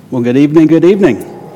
Well, good evening, good evening.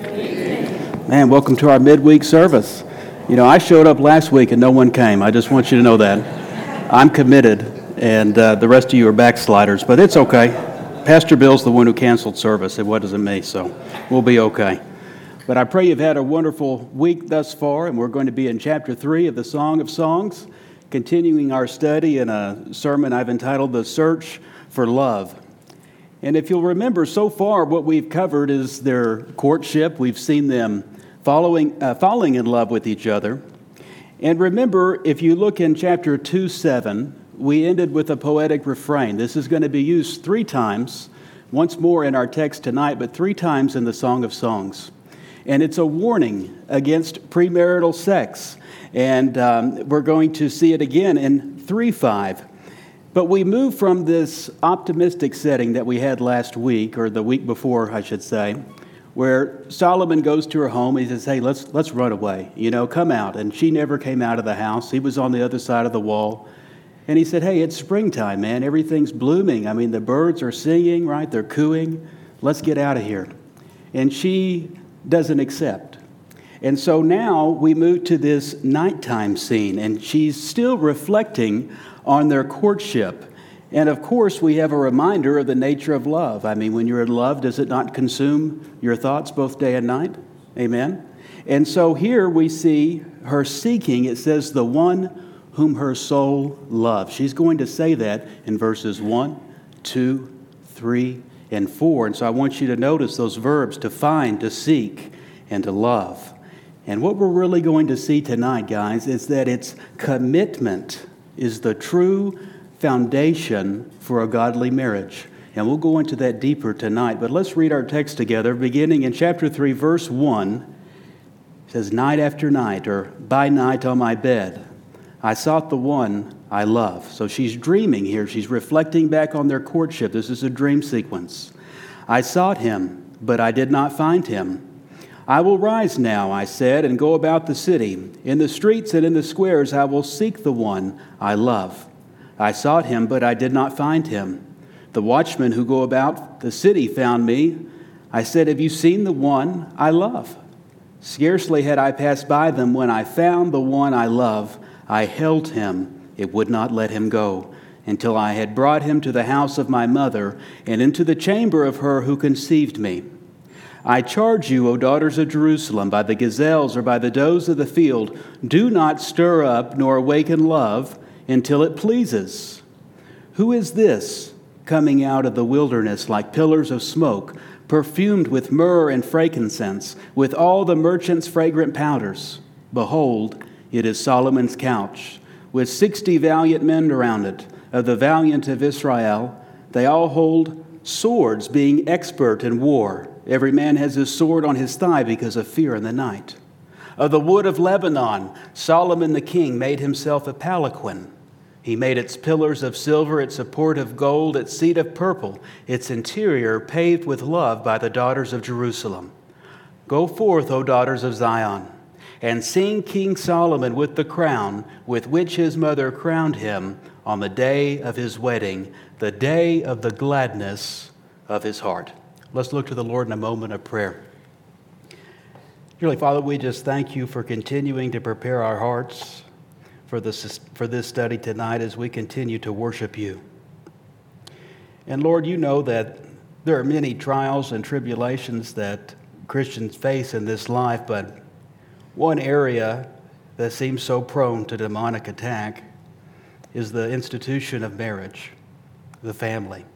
Man, welcome to our midweek service. You know, I showed up last week and no one came. I just want you to know that. I'm committed, and the rest of you are backsliders, but it's okay. Pastor Bill's the one who canceled service. It wasn't me, so we'll be okay. But I pray you've had a wonderful week thus far, and we're going to be in chapter 3 of the Song of Songs, continuing our study in a sermon I've entitled The Search for Love. And if you'll remember, so far what we've covered is their courtship. We've seen them falling in love with each other. And remember, if you look in chapter 2:7, we ended with a poetic refrain. This is going to be used 3 times, once more in our text tonight, but 3 times in the Song of Songs. And it's a warning against premarital sex. And we're going to see it again in 3:5. But we move from this optimistic setting that we had last week, or the week before, I should say, where Solomon goes to her home and he says, hey, let's run away. You know, come out. And she never came out of the house. He was on the other side of the wall. And he said, hey, it's springtime, man. Everything's blooming. I mean, the birds are singing, right? They're cooing. Let's get out of here. And she doesn't accept. And so now we move to this nighttime scene, and she's still reflecting on their courtship. And of course, we have a reminder of the nature of love. I mean, when you're in love, does it not consume your thoughts both day and night? Amen? And so here we see her seeking, it says, the one whom her soul loves. She's going to say that in verses 1, 2, 3, and 4. And so I want you to notice those verbs, to find, to seek, and to love. And what we're really going to see tonight, guys, is that it's commitment is the true foundation for a godly marriage. And we'll go into that deeper tonight. But let's read our text together, beginning in chapter 3, verse 1. It says, night after night, or by night on my bed, I sought the one I love. So she's dreaming here. She's reflecting back on their courtship. This is a dream sequence. I sought him, but I did not find him. I will rise now, I said, and go about the city. In the streets and in the squares I will seek the one I love. I sought him, but I did not find him. The watchmen who go about the city found me. I said, have you seen the one I love? Scarcely had I passed by them when I found the one I love. I held him, it would not let him go, until I had brought him to the house of my mother and into the chamber of her who conceived me. I charge you, O daughters of Jerusalem, by the gazelles or by the does of the field, do not stir up nor awaken love until it pleases. Who is this coming out of the wilderness like pillars of smoke, perfumed with myrrh and frankincense, with all the merchants' fragrant powders? Behold, it is Solomon's couch, with 60 valiant men around it, of the valiant of Israel. They all hold swords, being expert in war. Every man has his sword on his thigh because of fear in the night. Of the wood of Lebanon, Solomon the king made himself a palanquin. He made its pillars of silver, its support of gold, its seat of purple, its interior paved with love by the daughters of Jerusalem. Go forth, O daughters of Zion, and sing King Solomon with the crown with which his mother crowned him on the day of his wedding, the day of the gladness of his heart. Let's look to the Lord in a moment of prayer. Dearly Father, we just thank you for continuing to prepare our hearts for this study tonight as we continue to worship you. And Lord, you know that there are many trials and tribulations that Christians face in this life, but one area that seems so prone to demonic attack is the institution of marriage, the family.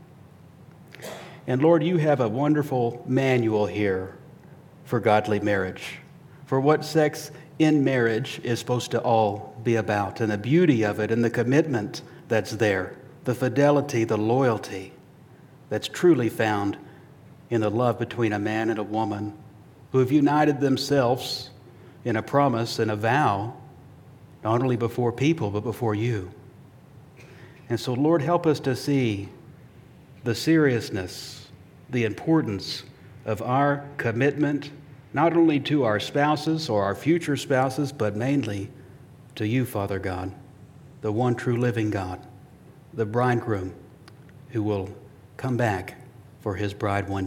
And Lord, you have a wonderful manual here for godly marriage, for what sex in marriage is supposed to all be about, and the beauty of it and the commitment that's there, the fidelity, the loyalty that's truly found in the love between a man and a woman who have united themselves in a promise and a vow, not only before people, but before you. And so, Lord, help us to see the seriousness, the importance of our commitment, not only to our spouses or our future spouses, but mainly to you, Father God, the one true living God, the bridegroom who will come back for his bride one day.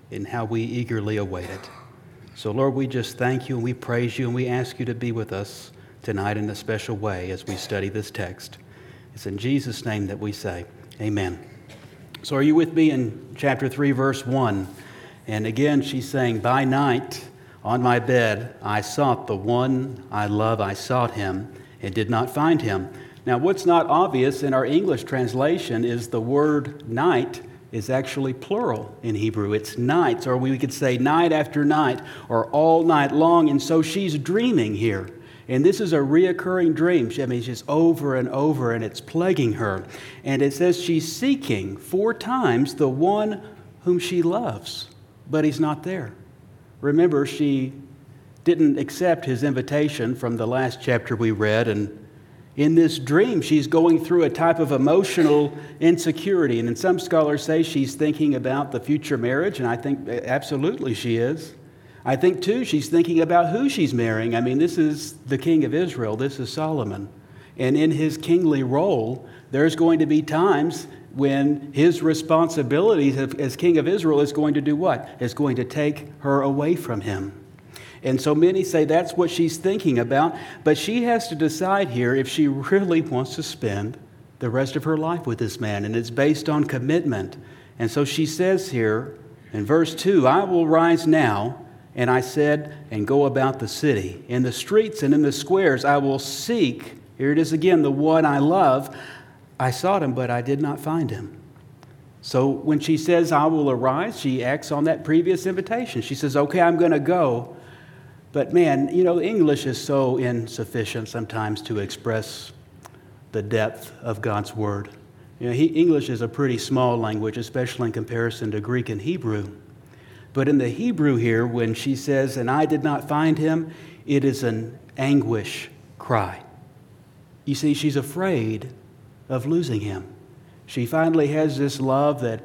and how we eagerly await it. So, Lord, we just thank you and we praise you and we ask you to be with us tonight in a special way as we study this text. It's in Jesus' name that we say, amen. So are you with me in chapter 3, verse 1? And again, she's saying, by night on my bed I sought the one I love. I sought him and did not find him. Now, what's not obvious in our English translation is the word night is actually plural in Hebrew. It's nights, or we could say night after night, or all night long. And so she's dreaming here. And this is a reoccurring dream. It's just over and over, and it's plaguing her. And it says she's seeking 4 times the one whom she loves, but he's not there. Remember, she didn't accept his invitation from the last chapter we read, and in this dream, she's going through a type of emotional insecurity. And some scholars say she's thinking about the future marriage, and I think absolutely she is. I think, too, she's thinking about who she's marrying. I mean, this is the king of Israel. This is Solomon. And in his kingly role, there's going to be times when his responsibilities as king of Israel is going to do what? Is going to take her away from him. And so many say that's what she's thinking about, but she has to decide here if she really wants to spend the rest of her life with this man, and it's based on commitment. And so she says here in verse 2, I will rise now, and I said, and go about the city. In the streets and in the squares I will seek, here it is again, the one I love. I sought him, but I did not find him. So when she says, I will arise, she acts on that previous invitation. She says, okay, I'm going to go. But man, English is so insufficient sometimes to express the depth of God's Word. English is a pretty small language, especially in comparison to Greek and Hebrew. But in the Hebrew here, when she says, and I did not find him, it is an anguish cry. You see, she's afraid of losing him. She finally has this love that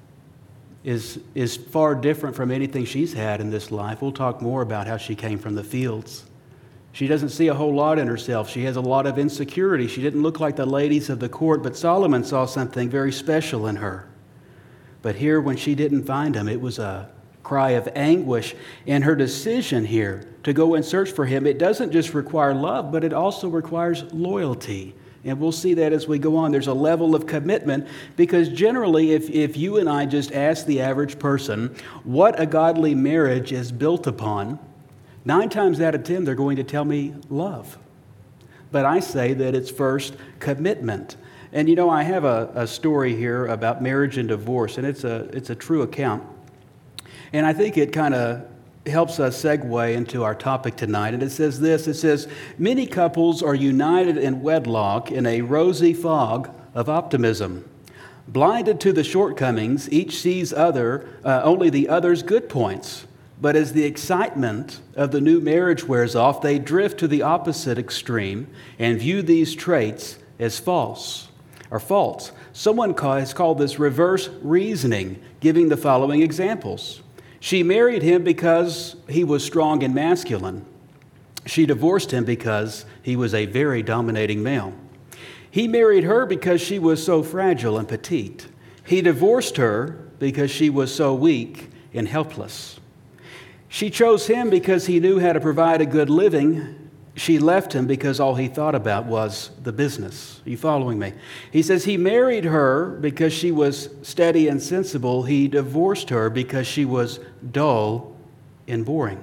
is far different from anything she's had in this life. We'll talk more about how she came from the fields. She doesn't see a whole lot in herself. She has a lot of insecurity. She didn't look like the ladies of the court, but Solomon saw something very special in her. But here, when she didn't find him, it was a cry of anguish. And her decision here to go and search for him, it doesn't just require love, but it also requires loyalty. And we'll see that as we go on. There's a level of commitment, because generally, if you and I just ask the average person what a godly marriage is built upon, 9 times out of 10, they're going to tell me love. But I say that it's first commitment. And I have a story here about marriage and divorce, and it's a true account. And I think it kind of helps us segue into our topic tonight. And it says this, it says, many couples are united in wedlock in a rosy fog of optimism. Blinded to the shortcomings, each sees only the other's good points. But as the excitement of the new marriage wears off, they drift to the opposite extreme and view these traits as false or false. Someone has called this reverse reasoning, giving the following examples. She married him because he was strong and masculine. She divorced him because he was a very dominating male. He married her because she was so fragile and petite. He divorced her because she was so weak and helpless. She chose him because he knew how to provide a good living. She left him because all he thought about was the business. Are you following me? He says he married her because she was steady and sensible. He divorced her because she was dull and boring.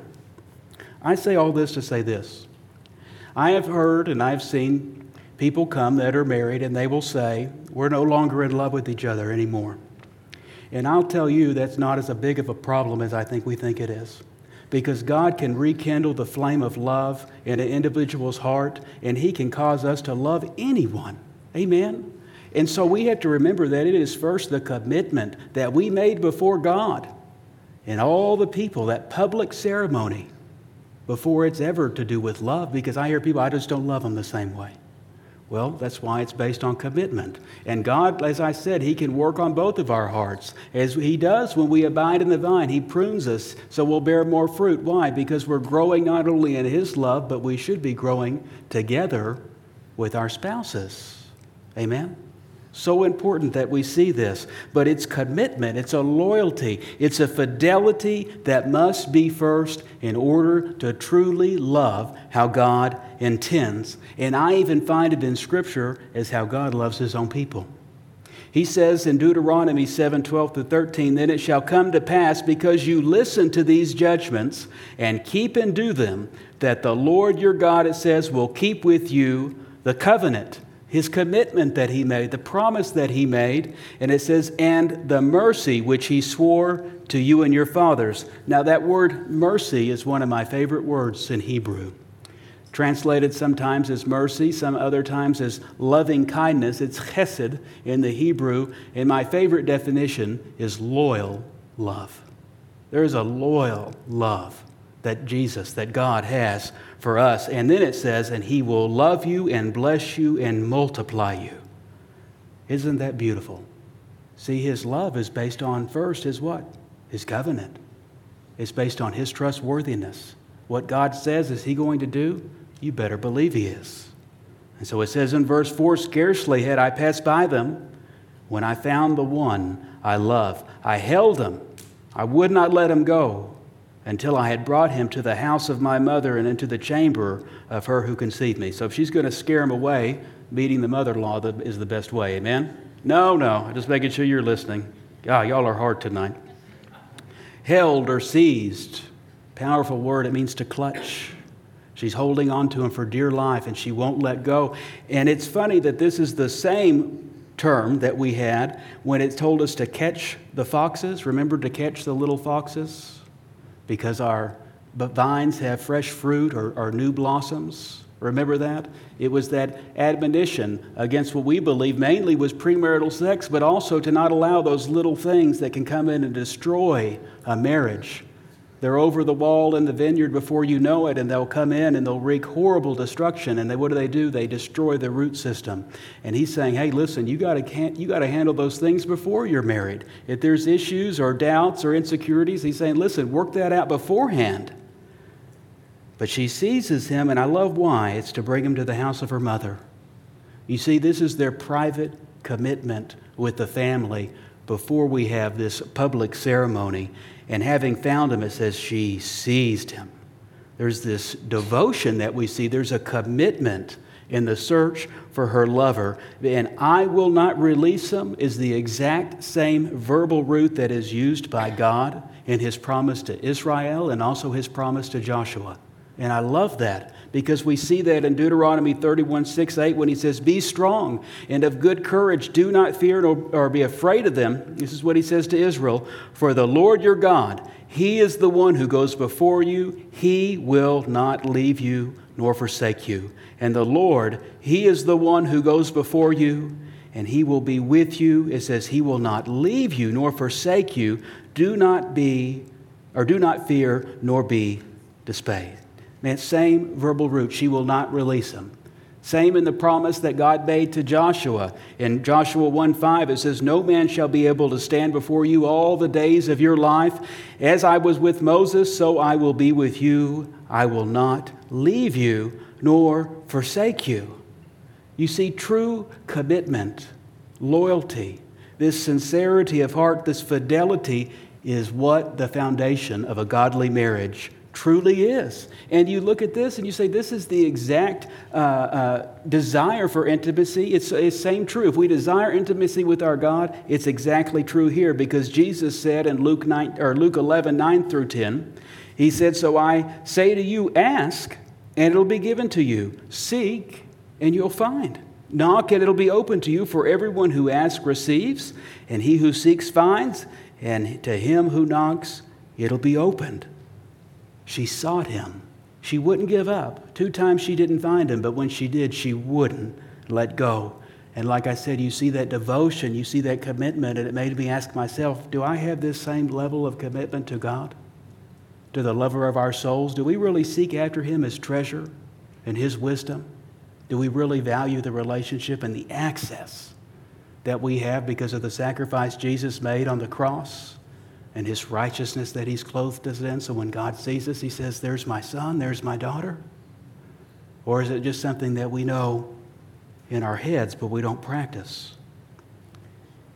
I say all this to say this. I have heard and I've seen people come that are married and they will say, we're no longer in love with each other anymore. And I'll tell you that's not as big of a problem as I think we think it is. Because God can rekindle the flame of love in an individual's heart, and He can cause us to love anyone. Amen? And so we have to remember that it is first the commitment that we made before God and all the people, that public ceremony, before it's ever to do with love. Because I hear people, I just don't love them the same way. Well, that's why it's based on commitment. And God, as I said, He can work on both of our hearts. As He does when we abide in the vine, He prunes us so we'll bear more fruit. Why? Because we're growing not only in His love, but we should be growing together with our spouses. Amen? So important that we see this. But it's commitment, it's a loyalty, it's a fidelity that must be first in order to truly love how God intends. And I even find it in Scripture as how God loves His own people. He says in Deuteronomy 7:12-13, "Then it shall come to pass, because you listen to these judgments and keep and do them, that the Lord your God," it says, "will keep with you the covenant," His commitment that He made, the promise that He made. And it says, "and the mercy which He swore to you and your fathers." Now that word mercy is one of my favorite words in Hebrew. Translated sometimes as mercy, some other times as loving kindness. It's chesed in the Hebrew. And my favorite definition is loyal love. There is a loyal love that God has for us. And then it says, "and He will love you and bless you and multiply you." Isn't that beautiful? See, His love is based on first His what? His covenant. It's based on His trustworthiness. What God says is He going to do, you better believe He is. And so it says in verse 4, "Scarcely had I passed by them when I found the one I love. I held him. I would not let him go until I had brought him to the house of my mother and into the chamber of her who conceived me." So if she's going to scare him away, meeting the mother-in-law is the best way. Amen? No. Just making sure you're listening. God, y'all are hard tonight. Held or seized. Powerful word. It means to clutch. She's holding on to him for dear life, and she won't let go. And it's funny that this is the same term that we had when it told us to catch the foxes. Remember, to catch the little foxes? Because our vines have fresh fruit or new blossoms. Remember that? It was that admonition against what we believe mainly was premarital sex, but also to not allow those little things that can come in and destroy a marriage. They're over the wall in the vineyard before you know it, and they'll come in and they'll wreak horrible destruction. And what do? They destroy the root system. And He's saying, hey, listen, you got to handle those things before you're married. If there's issues or doubts or insecurities, He's saying, listen, work that out beforehand. But she seizes him, and I love why. It's to bring him to the house of her mother. You see, this is their private commitment with the family before we have this public ceremony. And having found him, it says she seized him. There's this devotion that we see. There's a commitment in the search for her lover. And "I will not release him" is the exact same verbal root that is used by God in His promise to Israel and also His promise to Joshua. And I love that because we see that in Deuteronomy 31:6-8 when He says, "Be strong and of good courage. Do not fear or be afraid of them." This is what He says to Israel. "For the Lord your God, He is the one who goes before you. He will not leave you nor forsake you. And the Lord, He is the one who goes before you, and He will be with you." It says, "He will not leave you nor forsake you. Do not fear nor be dismayed." Man, same verbal root. She will not release him. Same in the promise that God made to Joshua. In Joshua 1:5, it says, "No man shall be able to stand before you all the days of your life. As I was with Moses, so I will be with you. I will not leave you nor forsake you." You see, true commitment, loyalty, this sincerity of heart, this fidelity is what the foundation of a godly marriage truly is. And you look at this and you say, this is the exact desire for intimacy. It's same true. If we desire intimacy with our God, it's exactly true here, because Jesus said in Luke 11:9-10, He said, "So I say to you, ask, and it'll be given to you. Seek, and you'll find. Knock, and it'll be open to you. For everyone who asks receives, and he who seeks finds, and to him who knocks, it'll be opened." She sought Him. She wouldn't give up. 2 times she didn't find Him, but when she did, she wouldn't let go. And like I said, you see that devotion, you see that commitment, and it made me ask myself, do I have this same level of commitment to God, to the lover of our souls? Do we really seek after Him as treasure and His wisdom? Do we really value the relationship and the access that we have because of the sacrifice Jesus made on the cross and His righteousness that He's clothed us in? So when God sees us, He says, "There's my son, there's my daughter." Or is it just something that we know in our heads, but we don't practice?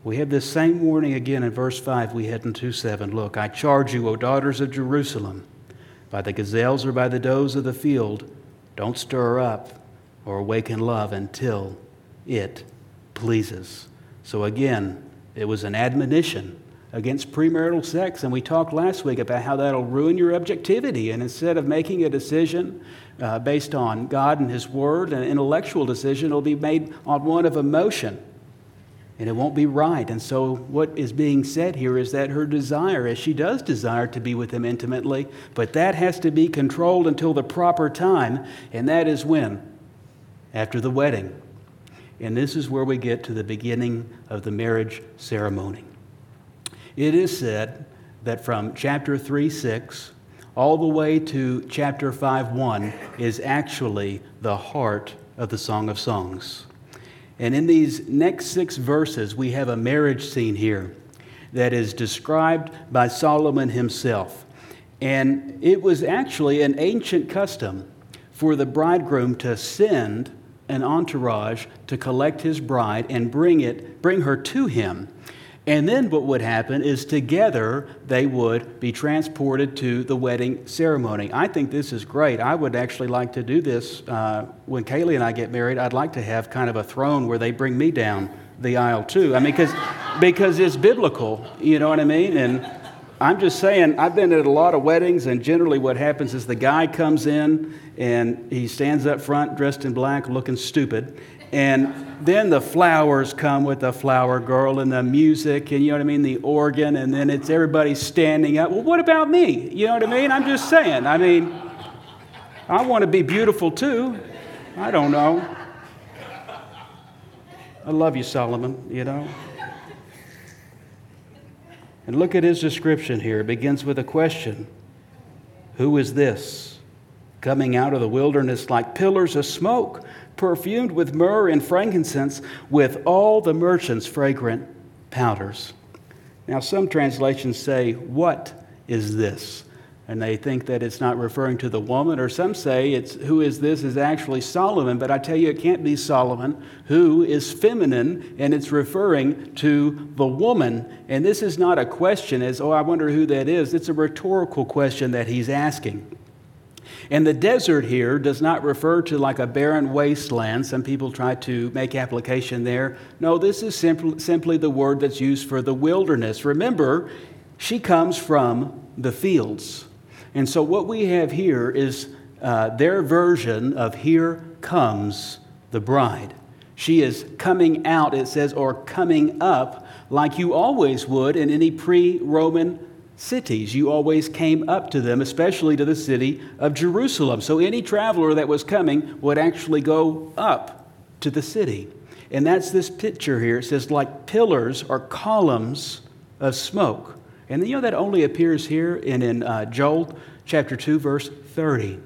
We have this same warning again in verse 5 we had in 2:7. Look, I charge you, O daughters of Jerusalem, by the gazelles or by the does of the field, don't stir up or awaken love until it pleases. So again, it was an admonition against premarital sex, and we talked last week about how that'll ruin your objectivity, and instead of making a decision based on God and His Word, an intellectual decision, it'll be made on one of emotion, and it won't be right. And so what is being said here is that her desire, as she does desire to be with Him intimately, but that has to be controlled until the proper time, and that is when? After the wedding. And this is where we get to the beginning of the marriage ceremony. It is said that from chapter 3:6 all the way to chapter 5:1 is actually the heart of the Song of Songs. And in these next 6 verses, we have a marriage scene here that is described by Solomon himself. And it was actually an ancient custom for the bridegroom to send an entourage to collect his bride and bring her to him. And then what would happen is together they would be transported to the wedding ceremony. I think this is great. I would actually like to do this when Kaylee and I get married. I'd like to have kind of a throne where they bring me down the aisle too. I mean, because it's biblical, you know what I mean? And I'm just saying, I've been at a lot of weddings, and generally what happens is the guy comes in and he stands up front dressed in black looking stupid. And then the flowers come with the flower girl and the music and, you know what I mean, the organ, and then it's everybody standing up. Well, what about me? You know what I mean? I'm just saying. I mean, I want to be beautiful too. I don't know. I love you, Solomon, you know. And look at his description here. It begins with a question. Who is this? Coming out of the wilderness like pillars of smoke, perfumed with myrrh and frankincense, with all the merchants' fragrant powders. Now, some translations say, what is this? And they think that it's not referring to the woman, or some say it's who is this is actually Solomon, but I tell you it can't be Solomon. Who is feminine, and it's referring to the woman. And this is not a question as, I wonder who that is. It's a rhetorical question that he's asking. And the desert here does not refer to like a barren wasteland. Some people try to make application there. No, this is simply the word that's used for the wilderness. Remember, she comes from the fields. And so what we have here is their version of here comes the bride. She is coming out, it says, or coming up like you always would in any pre-Roman cities. You always came up to them, especially to the city of Jerusalem. So any traveler that was coming would actually go up to the city. And that's this picture here. It says like pillars or columns of smoke. And you know that only appears here in Joel chapter 2, verse 30.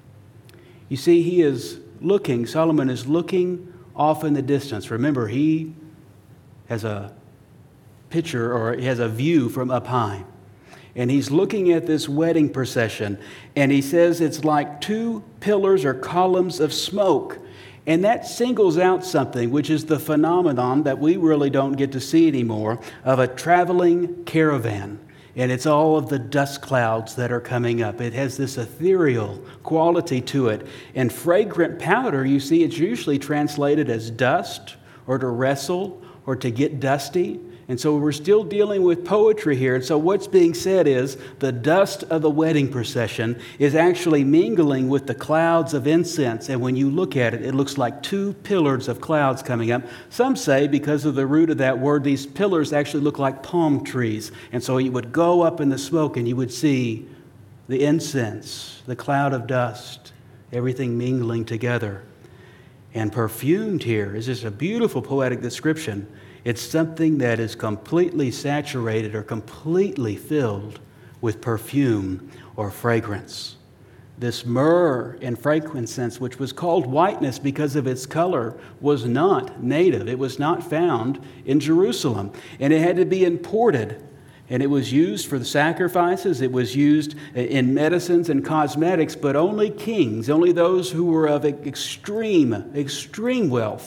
You see, Solomon is looking off in the distance. Remember, he has a picture, or he has a view from up high. And he's looking at this wedding procession, and he says it's like 2 pillars or columns of smoke. And that singles out something, which is the phenomenon that we really don't get to see anymore, of a traveling caravan. And it's all of the dust clouds that are coming up. It has this ethereal quality to it. And fragrant powder, you see, it's usually translated as dust, or to wrestle, or to get dusty. And so we're still dealing with poetry here. And so what's being said is the dust of the wedding procession is actually mingling with the clouds of incense. And when you look at it, it looks like 2 pillars of clouds coming up. Some say because of the root of that word, these pillars actually look like palm trees. And so you would go up in the smoke and you would see the incense, the cloud of dust, everything mingling together. And perfumed here is just a beautiful poetic description. It's something that is completely saturated or completely filled with perfume or fragrance. This myrrh and frankincense, which was called whiteness because of its color, was not native. It was not found in Jerusalem. And it had to be imported. And it was used for the sacrifices. It was used in medicines and cosmetics, but only kings, only those who were of extreme wealth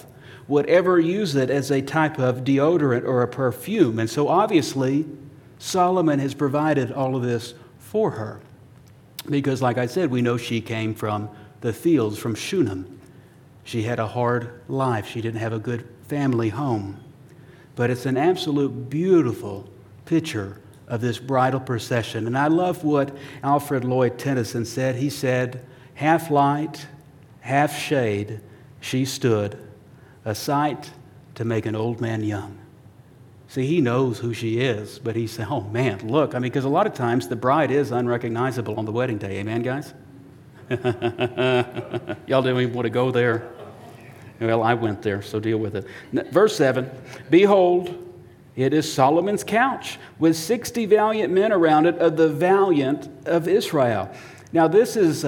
would ever use it as a type of deodorant or a perfume. And so obviously, Solomon has provided all of this for her. Because like I said, we know she came from the fields, from Shunem. She had a hard life. She didn't have a good family home. But it's an absolute beautiful picture of this bridal procession. And I love what Alfred Lloyd Tennyson said. He said, "Half light, half shade, she stood, a sight to make an old man young." See, he knows who she is, but he said, oh man, look. Because a lot of times the bride is unrecognizable on the wedding day. Amen, guys? Y'all didn't even want to go there. Well, I went there, so deal with it. Verse 7, "Behold, it is Solomon's couch, with 60 valiant men around it, of the valiant of Israel." Now, this is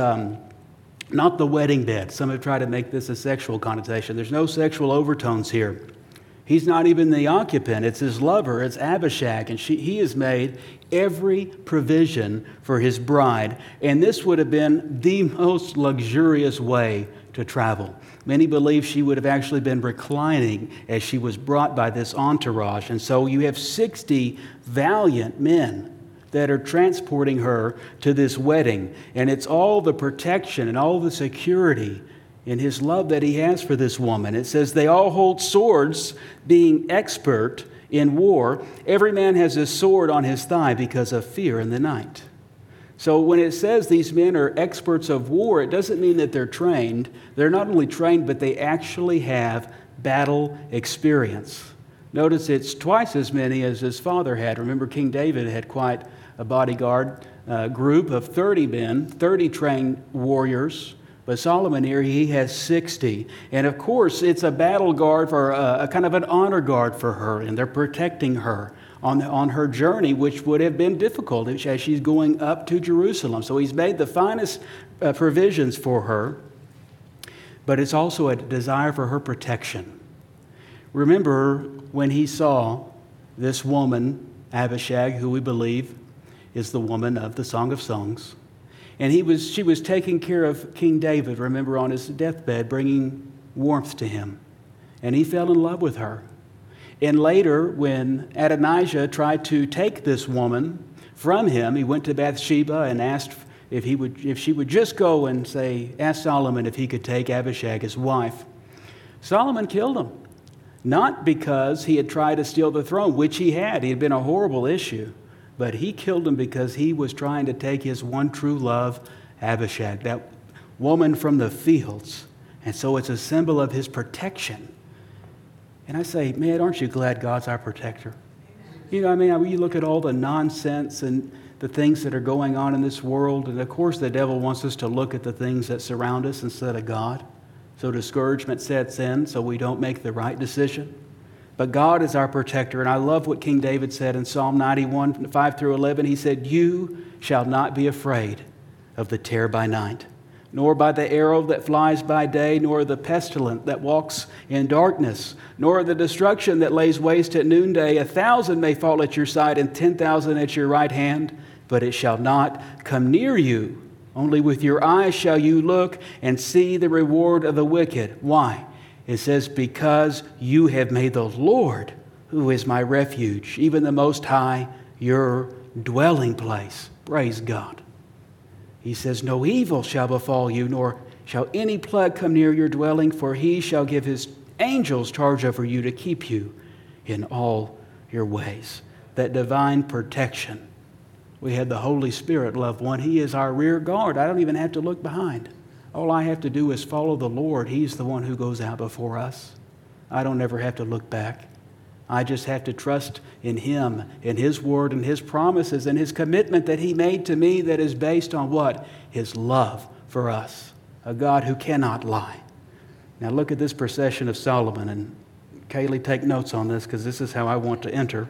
not the wedding bed. Some have tried to make this a sexual connotation. There's no sexual overtones here. He's not even the occupant. It's his lover. It's Abishag. And he has made every provision for his bride. And this would have been the most luxurious way to travel. Many believe she would have actually been reclining as she was brought by this entourage. And so you have 60 valiant men that are transporting her to this wedding. And it's all the protection and all the security in his love that he has for this woman. It says they all hold swords, being expert in war. Every man has his sword on his thigh because of fear in the night. So when it says these men are experts of war, it doesn't mean that they're trained. They're not only trained, but they actually have battle experience. Notice it's twice as many as his father had. Remember, King David had quite a bodyguard group of 30 men, 30 trained warriors. But Solomon here, he has 60. And of course, it's a battle guard for a kind of an honor guard for her. And they're protecting her on her journey, which would have been difficult as she's going up to Jerusalem. So he's made the finest provisions for her. But it's also a desire for her protection. Remember when he saw this woman, Abishag, who we believe is the woman of the Song of Songs. And she was taking care of King David, remember, on his deathbed, bringing warmth to him. And he fell in love with her. And later, when Adonijah tried to take this woman from him, he went to Bathsheba and asked if she would just go and ask Solomon if he could take Abishag, his wife. Solomon killed him. Not because he had tried to steal the throne, which he had. He had been a horrible issue. But he killed him because he was trying to take his one true love, Abishag, that woman from the fields. And so it's a symbol of his protection. And I say, man, aren't you glad God's our protector? You know, you look at all the nonsense and the things that are going on in this world. And of course, the devil wants us to look at the things that surround us instead of God. So discouragement sets in, so we don't make the right decision. But God is our protector. And I love what King David said in Psalm 91, 5 through 11. He said, "You shall not be afraid of the terror by night, nor by the arrow that flies by day, nor the pestilence that walks in darkness, nor the destruction that lays waste at noonday. 1,000 may fall at your side and 10,000 at your right hand, but it shall not come near you. Only with your eyes shall you look and see the reward of the wicked." Why? It says, "Because you have made the Lord, who is my refuge, even the Most High, your dwelling place." Praise God. He says, "No evil shall befall you, nor shall any plague come near your dwelling, for he shall give his angels charge over you to keep you in all your ways." That divine protection. We had the Holy Spirit, loved one. He is our rear guard. I don't even have to look behind. All I have to do is follow the Lord. He's the one who goes out before us. I don't ever have to look back. I just have to trust in Him, in His Word, and His promises, and His commitment that He made to me that is based on what? His love for us. A God who cannot lie. Now look at this procession of Solomon, and Kaylee, take notes on this because this is how I want to enter.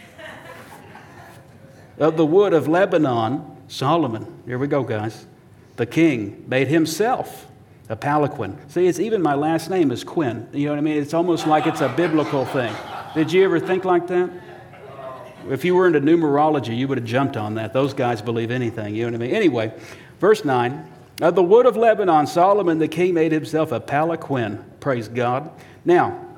Of the wood of Lebanon, Solomon, here we go, guys. The king made himself a palanquin. See, it's even my last name is Quinn. You know what I mean? It's almost like it's a biblical thing. Did you ever think like that? If you were into numerology, you would have jumped on that. Those guys believe anything. You know what I mean? Anyway, verse 9. Of the wood of Lebanon, Solomon the king made himself a palanquin. Praise God. Now,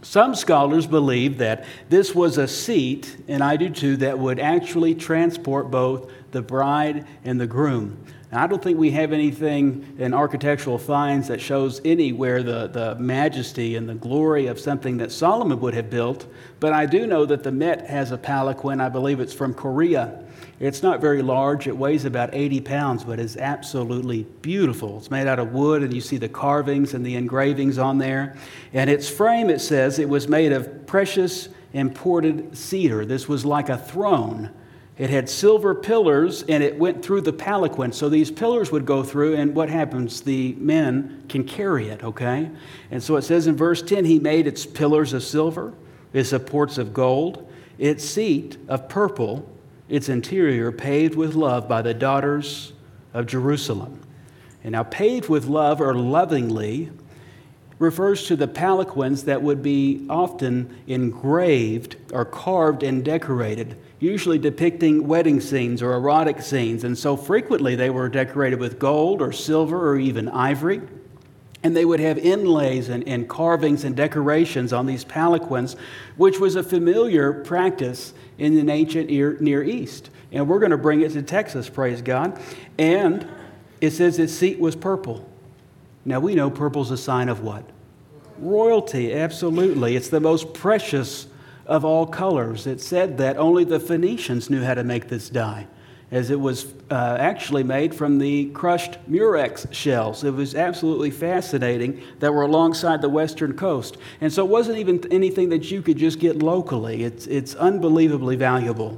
Some scholars believe that this was a seat, and I do too, that would actually transport both the bride and the groom. Now, I don't think we have anything in architectural finds that shows anywhere the majesty and the glory of something that Solomon would have built, but I do know that the Met has a palanquin. I believe it's from Korea. It's not very large. It weighs about 80 pounds, but it's absolutely beautiful. It's made out of wood, and you see the carvings and the engravings on there. And its frame, it says, it was made of precious imported cedar. This was like a throne. It had silver pillars, and it went through the palanquin. So these pillars would go through, and what happens? The men can carry it, okay? And so it says in verse 10, he made its pillars of silver, its supports of gold, its seat of purple, its interior paved with love by the daughters of Jerusalem. And now paved with love, or lovingly, refers to the palanquins that would be often engraved or carved and decorated, usually depicting wedding scenes or erotic scenes. And so frequently they were decorated with gold or silver or even ivory. And they would have inlays and carvings and decorations on these palanquins, which was a familiar practice in the ancient Near East. And we're going to bring it to Texas, praise God. And it says its seat was purple. Now we know purple's a sign of what? Royalty, absolutely. It's the most precious of all colors. It said that only the Phoenicians knew how to make this dye, as it was actually made from the crushed murex shells. It was absolutely fascinating that we're alongside the western coast. And so it wasn't even anything that you could just get locally. It's unbelievably valuable.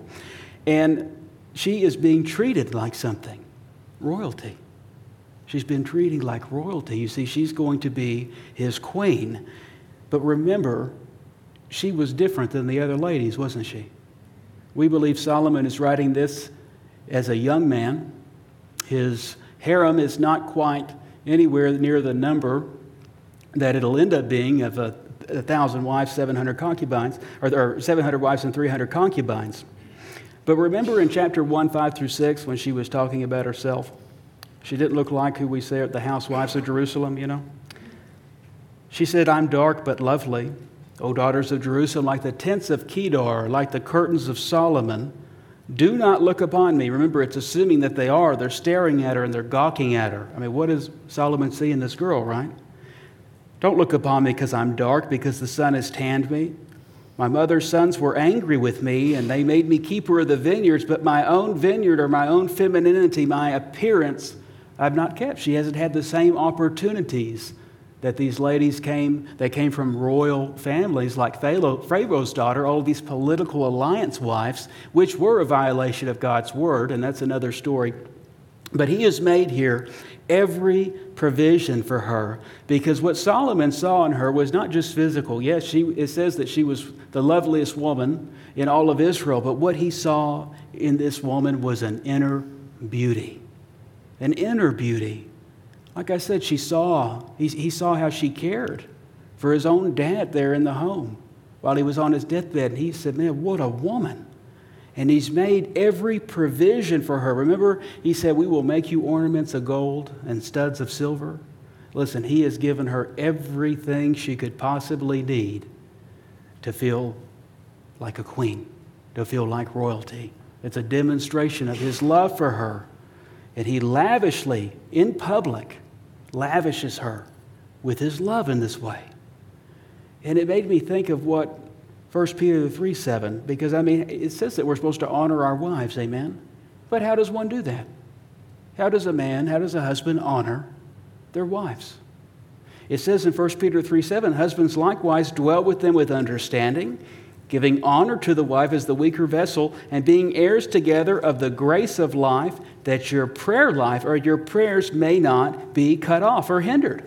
And she is being treated like something, royalty. She's been treated like royalty. You see, she's going to be his queen. But remember, she was different than the other ladies, wasn't she? We believe Solomon is writing this as a young man. His harem is not quite anywhere near the number that it'll end up being of 1,000 wives, 700 concubines, or 700 wives and 300 concubines. But remember in chapter 1, 5 through 6, when she was talking about herself, she didn't look like who we say are the housewives of Jerusalem, you know. She said, I'm dark but lovely, O daughters of Jerusalem, like the tents of Kedar, like the curtains of Solomon. Do not look upon me. Remember, it's assuming that they are. They're staring at her and they're gawking at her. I mean, what does Solomon see in this girl, right? Don't look upon me because I'm dark, because the sun has tanned me. My mother's sons were angry with me, and they made me keeper of the vineyards, but my own vineyard or my own femininity, my appearance, I've not kept. She hasn't had the same opportunities that these ladies came. They came from royal families like Pharaoh's daughter, all of these political alliance wives, which were a violation of God's word, and that's another story. But he has made here every provision for her, because what Solomon saw in her was not just physical. Yes, it says that she was the loveliest woman in all of Israel, but what he saw in this woman was an inner beauty. An inner beauty. Like I said, he saw how she cared for his own dad there in the home while he was on his deathbed. And he said, man, what a woman. And he's made every provision for her. Remember, he said, we will make you ornaments of gold and studs of silver. Listen, he has given her everything she could possibly need to feel like a queen, to feel like royalty. It's a demonstration of his love for her. And he lavishly, in public, lavishes her with his love in this way. And it made me think of what 1 Peter 3:7, because it says that we're supposed to honor our wives, amen? But how does one do that? How does a husband honor their wives? It says in 1 Peter 3:7, husbands likewise dwell with them with understanding, giving honor to the wife as the weaker vessel, and being heirs together of the grace of life, that your prayer life or your prayers may not be cut off or hindered.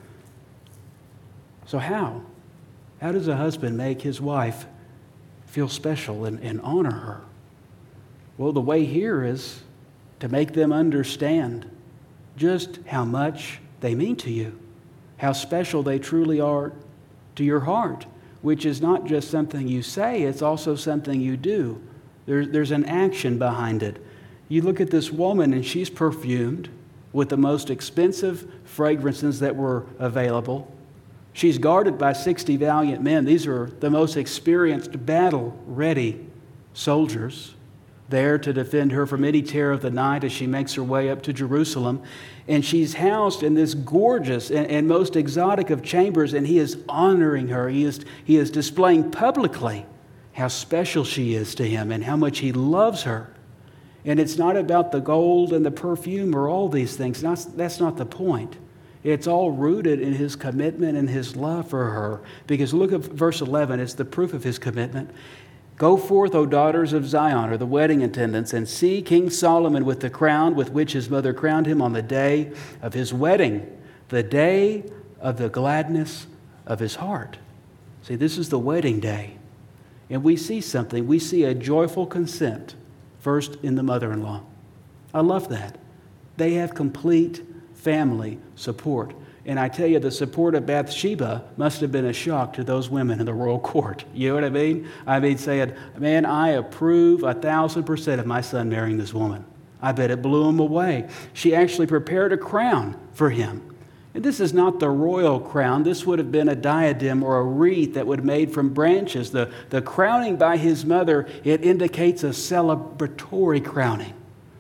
So how? How does a husband make his wife feel special and honor her? Well, the way here is to make them understand just how much they mean to you, how special they truly are to your heart, which is not just something you say, it's also something you do. There's an action behind it. You look at this woman and she's perfumed with the most expensive fragrances that were available. She's guarded by 60 valiant men. These are the most experienced, battle-ready soldiers there to defend her from any terror of the night as she makes her way up to Jerusalem. And she's housed in this gorgeous and most exotic of chambers, and he is honoring her. He is displaying publicly how special she is to him and how much he loves her. And it's not about the gold and the perfume or all these things. That's not the point. It's all rooted in his commitment and his love for her. Because look at verse 11. It's the proof of his commitment. Go forth, O daughters of Zion, or the wedding attendants, and see King Solomon with the crown with which his mother crowned him on the day of his wedding, the day of the gladness of his heart. See, this is the wedding day. And we see something. We see a joyful consent, first in the mother-in-law. I love that. They have complete family support. And I tell you, the support of Bathsheba must have been a shock to those women in the royal court. You know what I mean? I mean, saying, man, I approve 1,000% of my son marrying this woman. I bet it blew him away. She actually prepared a crown for him. And this is not the royal crown. This would have been a diadem or a wreath that would have made from branches. The crowning by his mother, it indicates a celebratory crowning.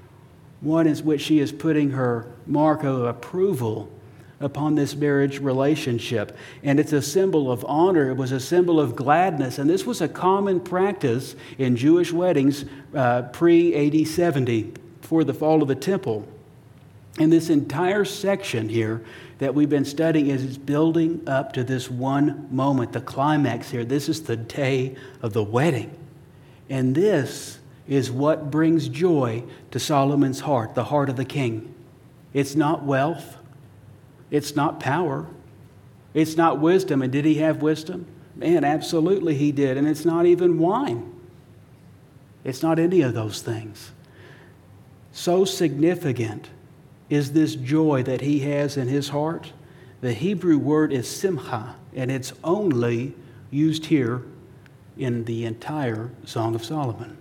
One in which she is putting her mark of approval upon this marriage relationship. And it's a symbol of honor. It was a symbol of gladness. And this was a common practice in Jewish weddings pre-AD 70, before the fall of the temple. And this entire section here that we've been studying is building up to this one moment, the climax here. This is the day of the wedding. And this is what brings joy to Solomon's heart, the heart of the king. It's not wealth. It's not power. It's not wisdom. And did he have wisdom? Man, absolutely he did. And it's not even wine. It's not any of those things. So significant is this joy that he has in his heart. The Hebrew word is simcha, and it's only used here in the entire Song of Solomon.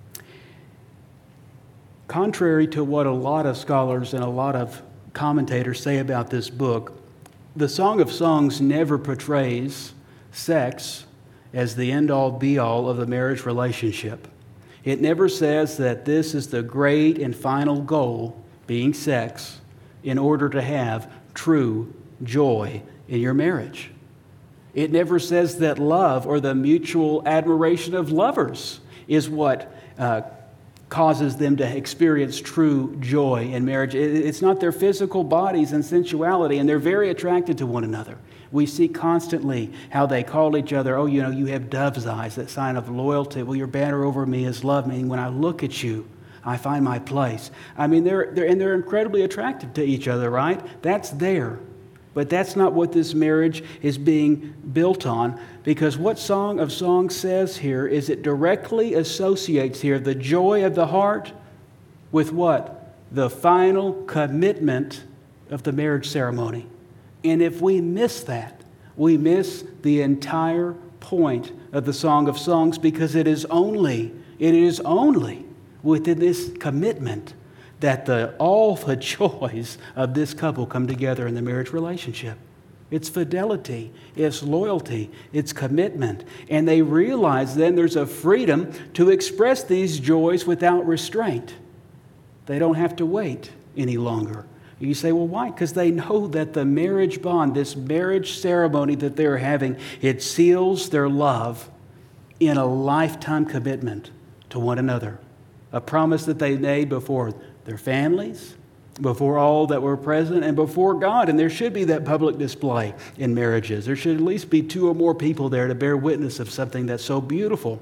Contrary to what a lot of scholars and a lot of commentators say about this book, the Song of Songs never portrays sex as the end-all, be-all of the marriage relationship. It never says that this is the great and final goal, being sex, in order to have true joy in your marriage. It never says that love or the mutual admiration of lovers is what causes them to experience true joy in marriage. It's not their physical bodies and sensuality, and they're very attracted to one another. We see constantly how they call each other, oh, you know, you have dove's eyes, that sign of loyalty. Well, your banner over me is love, meaning when I look at you, I find my place. I mean, they're incredibly attractive to each other, right? That's there. But that's not what this marriage is being built on, because what Song of Songs says here is it directly associates here the joy of the heart with what? The final commitment of the marriage ceremony. And if we miss that, we miss the entire point of the Song of Songs, because it is only within this commitment that all the joys of this couple come together in the marriage relationship. It's fidelity, it's loyalty, it's commitment. And they realize then there's a freedom to express these joys without restraint. They don't have to wait any longer. You say, well, why? Because they know that the marriage bond, this marriage ceremony that they're having, it seals their love in a lifetime commitment to one another. A promise that they made before their families, before all that were present, and before God. And there should be that public display in marriages. There should at least be 2 or more people there to bear witness of something that's so beautiful.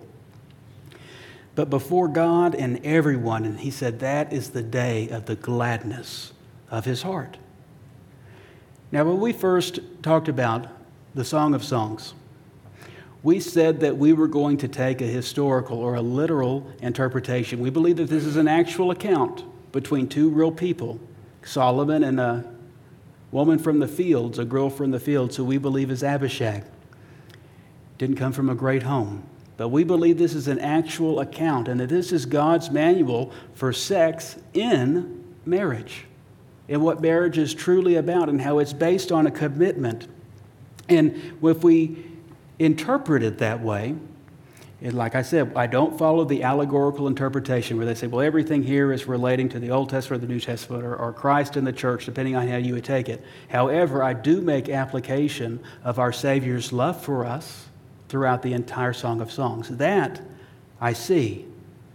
But before God and everyone, and he said that is the day of the gladness of his heart. Now, when we first talked about the Song of Songs, we said that we were going to take a historical or a literal interpretation. We believe that this is an actual account between 2 real people, Solomon and a woman from the fields, a girl from the fields who we believe is Abishag. Didn't come from a great home. But we believe this is an actual account and that this is God's manual for sex in marriage and what marriage is truly about and how it's based on a commitment And if we interpret it that way, and like I said, I don't follow the allegorical interpretation where they say, well, everything here is relating to the Old Testament or the New Testament or Christ and the church, depending on how you would take it. However, I do make application of our Savior's love for us throughout the entire Song of Songs. That I see.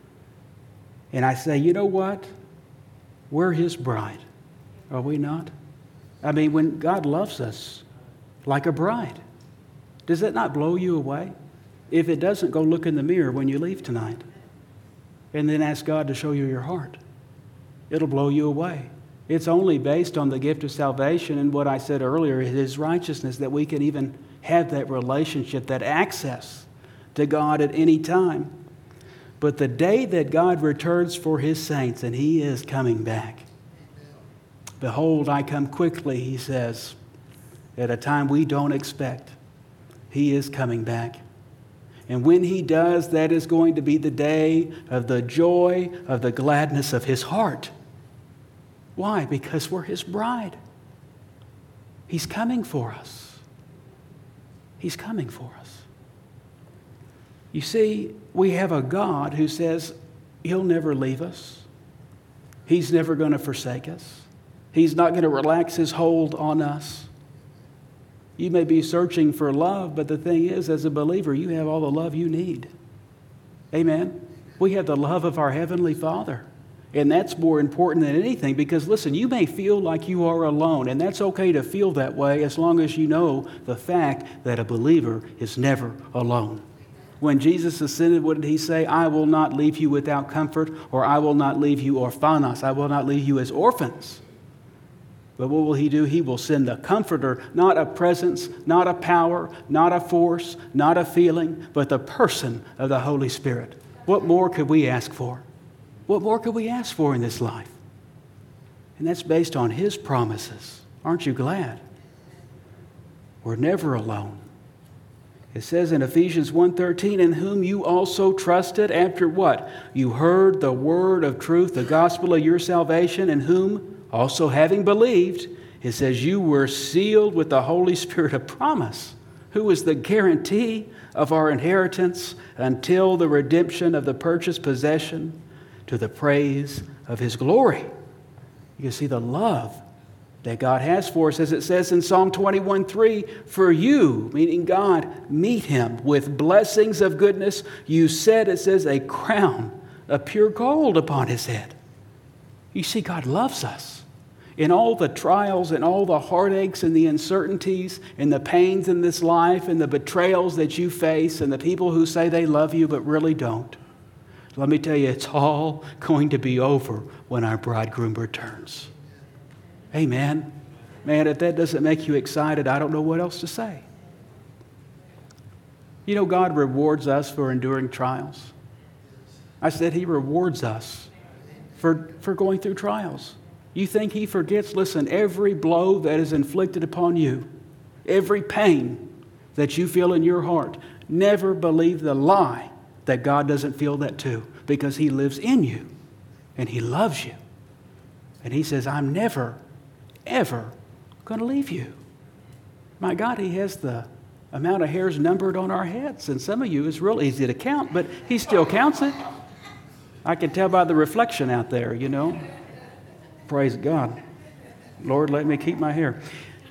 And I say, you know what? We're His bride. Are we not? I mean, when God loves us like a bride, does that not blow you away? If it doesn't, go look in the mirror when you leave tonight and then ask God to show you your heart. It'll blow you away. It's only based on the gift of salvation and what I said earlier, His righteousness, that we can even have that relationship, that access to God at any time. But the day that God returns for His saints, and He is coming back, behold, I come quickly, He says, at a time we don't expect. He is coming back. And when He does, that is going to be the day of the joy, of the gladness of His heart. Why? Because we're His bride. He's coming for us. He's coming for us. You see, we have a God who says He'll never leave us. He's never going to forsake us. He's not going to relax His hold on us. You may be searching for love, but the thing is, as a believer, you have all the love you need. Amen? We have the love of our Heavenly Father. And that's more important than anything because, listen, you may feel like you are alone, and that's okay to feel that way as long as you know the fact that a believer is never alone. When Jesus ascended, what did He say? I will not leave you without comfort, or I will not leave you orphanos. I will not leave you as orphans. But what will He do? He will send the Comforter, not a presence, not a power, not a force, not a feeling, but the person of the Holy Spirit. What more could we ask for? What more could we ask for in this life? And that's based on His promises. Aren't you glad? We're never alone. It says in Ephesians 1:13, in whom you also trusted after what? You heard the word of truth, the gospel of your salvation, in whom also having believed, it says you were sealed with the Holy Spirit of promise, who is the guarantee of our inheritance until the redemption of the purchased possession to the praise of His glory. You can see the love that God has for us, as it says in Psalm 21:3, for you, meaning God, meet Him with blessings of goodness. You said, it says, a crown of pure gold upon His head. You see, God loves us. In all the trials and all the heartaches and the uncertainties and the pains in this life and the betrayals that you face and the people who say they love you but really don't, let me tell you, it's all going to be over when our bridegroom returns. Amen. Man, if that doesn't make you excited, I don't know what else to say. You know, God rewards us for enduring trials. I said He rewards us for going through trials. You think He forgets? Listen, every blow that is inflicted upon you, every pain that you feel in your heart, never believe the lie that God doesn't feel that too, because He lives in you and He loves you. And He says, I'm never, ever going to leave you. My God, He has the amount of hairs numbered on our heads, and some of you is real easy to count, but He still counts it. I can tell by the reflection out there, you know. Praise God. Lord, let me keep my hair.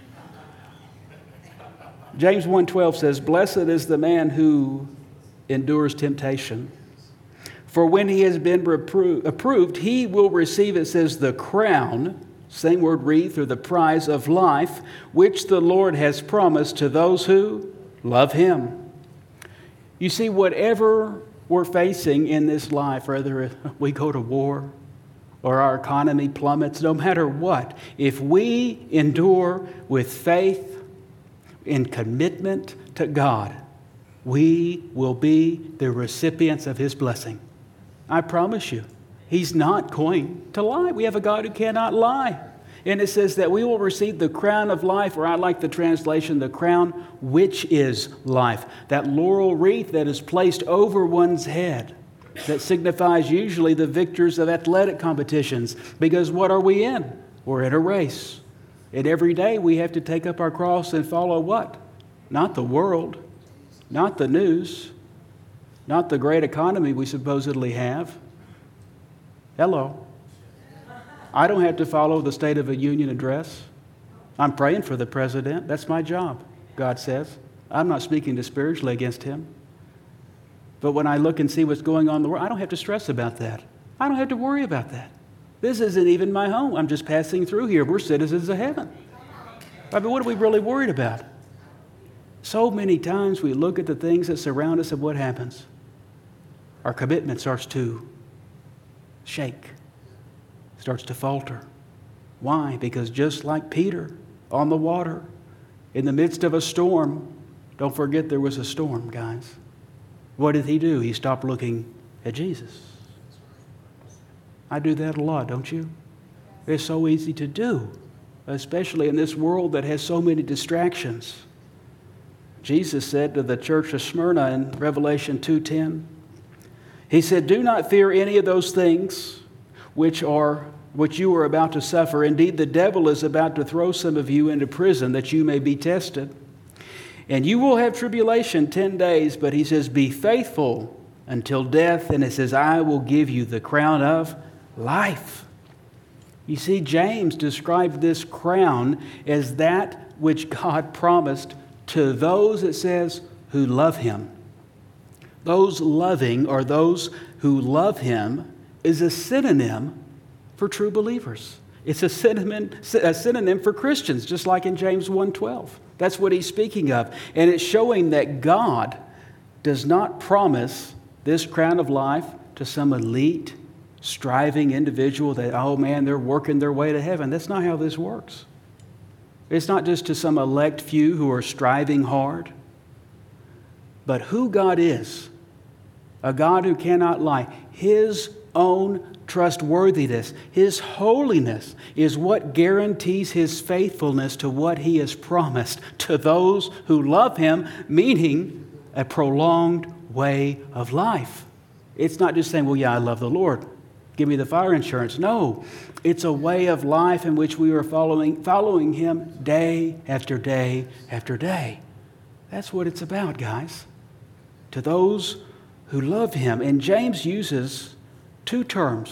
James 1:12 says, blessed is the man who endures temptation. For when he has been approved, he will receive, it says, the crown, same word wreath, or the prize of life, which the Lord has promised to those who love Him. You see, whatever we're facing in this life, whether we go to war or our economy plummets, no matter what, if we endure with faith and commitment to God, we will be the recipients of His blessing. I promise you, He's not going to lie. We have a God who cannot lie. And it says that we will receive the crown of life, or I like the translation, the crown which is life. That laurel wreath that is placed over one's head, that signifies usually the victors of athletic competitions. Because what are we in? We're in a race. And every day we have to take up our cross and follow what? not the world, not the news, not the great economy we supposedly have. Hello. I don't have to follow the State of the Union address. I'm praying for the president. That's my job, God says. I'm not speaking disparagingly against him. But when I look and see what's going on in the world, I don't have to stress about that. I don't have to worry about that. This isn't even my home. I'm just passing through here. We're citizens of heaven. I mean, what are we really worried about? So many times we look at the things that surround us and what happens? Our commitment starts to shake, starts to falter. Why? Because just like Peter on the water, in the midst of a storm, don't forget there was a storm, guys. What did he do? He stopped looking at Jesus. I do that a lot, don't you? It's so easy to do, especially in this world that has so many distractions. Jesus said to the church of Smyrna in Revelation 2:10, he said, "Do not fear any of those things which you are about to suffer. Indeed, the devil is about to throw some of you into prison that you may be tested. And you will have tribulation 10 days, but he says, be faithful until death. And it says, I will give you the crown of life." You see, James described this crown as that which God promised to those, it says, who love him. Those loving, or those who love him, is a synonym for true believers. It's a synonym for Christians, just like in James 1:12. That's what he's speaking of. And it's showing that God does not promise this crown of life to some elite, striving individual that, oh man, they're working their way to heaven. That's not how this works. It's not just to some elect few who are striving hard. But who God is, a God who cannot lie, his own trustworthiness, his holiness is what guarantees his faithfulness to what he has promised to those who love him, meaning a prolonged way of life. It's not just saying, well, yeah, I love the Lord, give me the fire insurance. No, it's a way of life in which we are following him day after day after day. That's what it's about, guys. To those who love him. And James uses two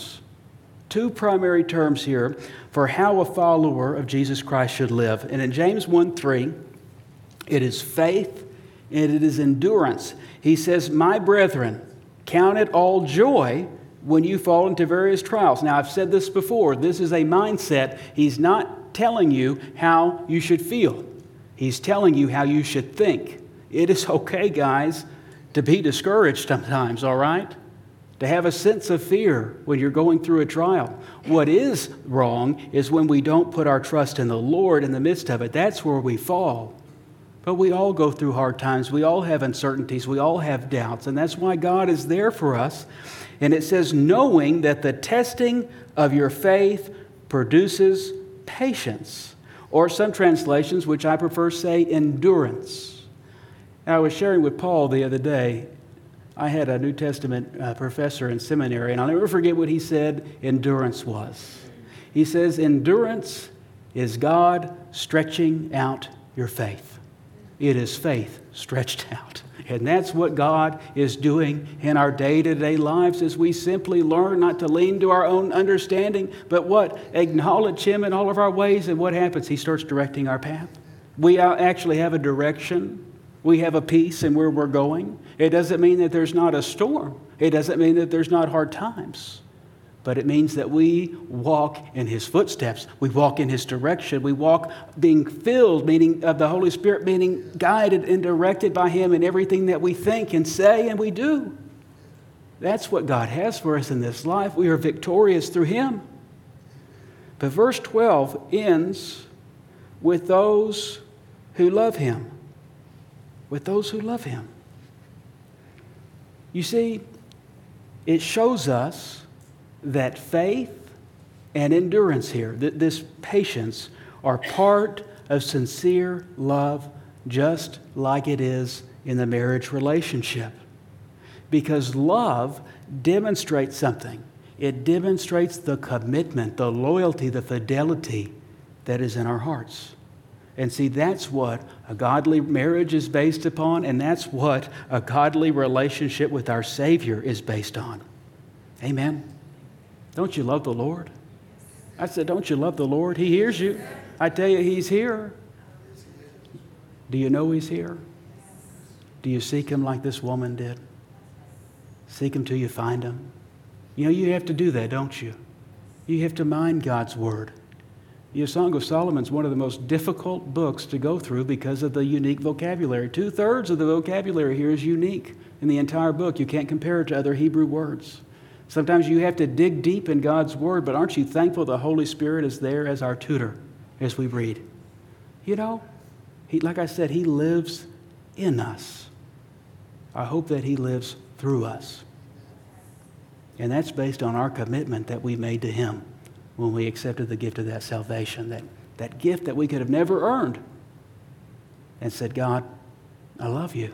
primary terms here for how a follower of Jesus Christ should live. And in James 1:3, it is faith and it is endurance. He says, my brethren, count it all joy when you fall into various trials. Now, I've said this before. This is a mindset. He's not telling you how you should feel. He's telling you how you should think. It is okay, guys, to be discouraged sometimes, all right? To have a sense of fear when you're going through a trial. What is wrong is when we don't put our trust in the Lord in the midst of it. That's where we fall. But we all go through hard times. We all have uncertainties. We all have doubts. And that's why God is there for us. And it says, knowing that the testing of your faith produces patience. Or some translations, which I prefer, say endurance. Now, I was sharing with Paul the other day. I had a New Testament professor in seminary, and I'll never forget what he said endurance was. He says, endurance is God stretching out your faith. It is faith stretched out. And that's what God is doing in our day-to-day lives as we simply learn not to lean to our own understanding, but what? Acknowledge him in all of our ways, and what happens? He starts directing our path. We actually have a direction. We have a peace in where we're going. It doesn't mean that there's not a storm. It doesn't mean that there's not hard times. But it means that we walk in his footsteps. We walk in his direction. We walk being filled, meaning of the Holy Spirit, meaning guided and directed by him in everything that we think and say and we do. That's what God has for us in this life. We are victorious through him. But verse 12 ends with those who love him. With those who love him. You see, it shows us that faith and endurance here, this patience, are part of sincere love, just like it is in the marriage relationship. Because love demonstrates something. It demonstrates the commitment, the loyalty, the fidelity that is in our hearts. And see, that's what a godly marriage is based upon, and that's what a godly relationship with our Savior is based on. Amen. Don't you love the Lord? I said, don't you love the Lord? He hears you. I tell you, He's here. Do you know He's here? Do you seek Him like this woman did? Seek Him till you find Him. You know, you have to do that, don't you? You have to mind God's Word. The Song of Solomon is one of the most difficult books to go through because of the unique vocabulary. 2/3 of the vocabulary here is unique in the entire book. You can't compare it to other Hebrew words. Sometimes you have to dig deep in God's Word, but aren't you thankful the Holy Spirit is there as our tutor as we read? You know, like I said, He lives in us. I hope that He lives through us. And that's based on our commitment that we made to Him when we accepted the gift of that salvation, that gift that we could have never earned, and said, God, I love you.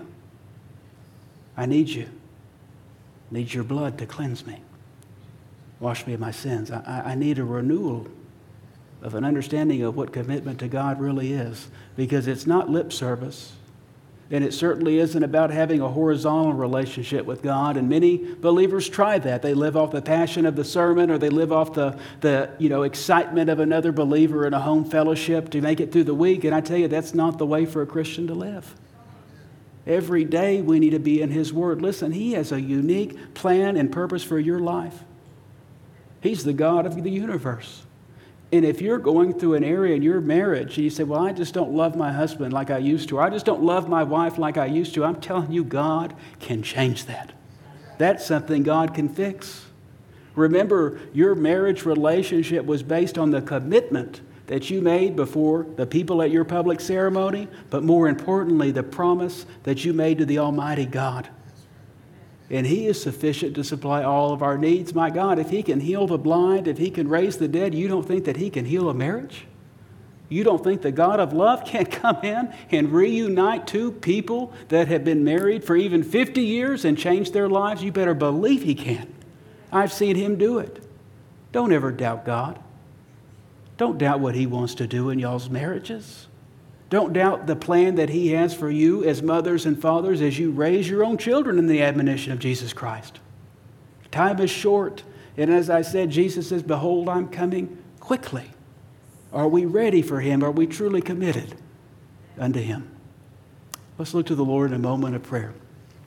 I need you. I need your blood to cleanse me. Wash me of my sins. I need a renewal of an understanding of what commitment to God really is, because it's not lip service. And it certainly isn't about having a horizontal relationship with God. And many believers try that. They live off the passion of the sermon, or they live off the excitement of another believer in a home fellowship to make it through the week. And I tell you, that's not the way for a Christian to live. Every day we need to be in His Word. Listen, He has a unique plan and purpose for your life. He's the God of the universe. And if you're going through an area in your marriage and you say, well, I just don't love my husband like I used to, or I just don't love my wife like I used to, I'm telling you, God can change that. That's something God can fix. Remember, your marriage relationship was based on the commitment that you made before the people at your public ceremony, but more importantly, the promise that you made to the Almighty God. And He is sufficient to supply all of our needs. My God, if He can heal the blind, if He can raise the dead, you don't think that He can heal a marriage? You don't think the God of love can't come in and reunite two people that have been married for even 50 years and change their lives? You better believe He can. I've seen Him do it. Don't ever doubt God. Don't doubt what He wants to do in y'all's marriages. Don't doubt the plan that He has for you as mothers and fathers as you raise your own children in the admonition of Jesus Christ. Time is short, and as I said, Jesus says, behold, I'm coming quickly. Are we ready for Him? Are we truly committed unto Him? Let's look to the Lord in a moment of prayer.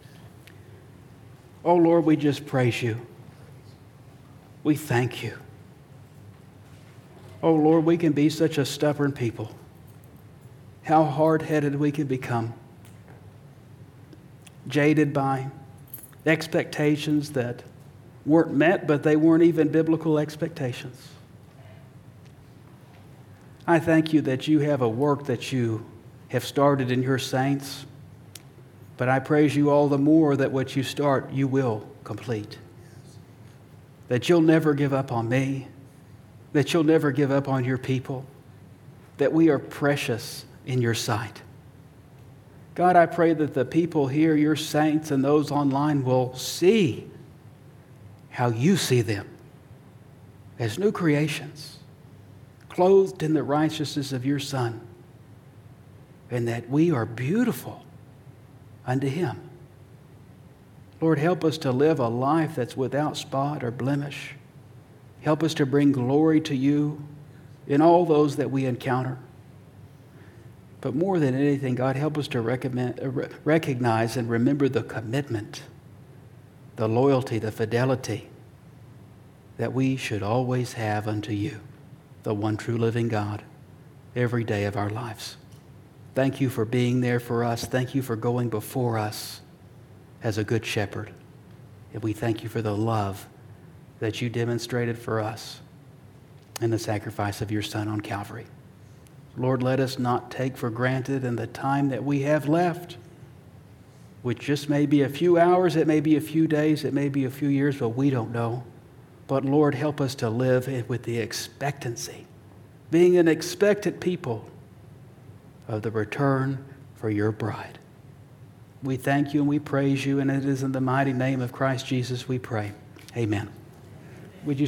Oh, Lord, we just praise You. We thank You. Oh, Lord, we can be such a stubborn people. How hard-headed we can become. Jaded by expectations that weren't met, but they weren't even biblical expectations. I thank You that You have a work that You have started in Your saints, but I praise You all the more that what You start, You will complete. That You'll never give up on me, that You'll never give up on Your people, that we are precious in Your sight. God, I pray that the people here, Your saints and those online, will see how You see them as new creations, clothed in the righteousness of Your Son, and that we are beautiful unto Him. Lord, help us to live a life that's without spot or blemish. Help us to bring glory to You in all those that we encounter. But more than anything, God, help us to recognize and remember the commitment, the loyalty, the fidelity that we should always have unto You, the one true living God, every day of our lives. Thank You for being there for us. Thank You for going before us as a good shepherd. And we thank You for the love that You demonstrated for us in the sacrifice of Your Son on Calvary. Lord, let us not take for granted in the time that we have left, which just may be a few hours, it may be a few days, it may be a few years, but we don't know. But Lord, help us to live with the expectancy, being an expectant people of the return for Your bride. We thank You and we praise You, and it is in the mighty name of Christ Jesus we pray. Amen.